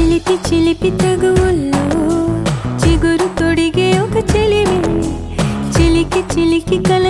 చిలిపి చిలిపి తగువుల్లో చిగురు తొడిగే ఒక చెలిమి చిలికి చిలికి కల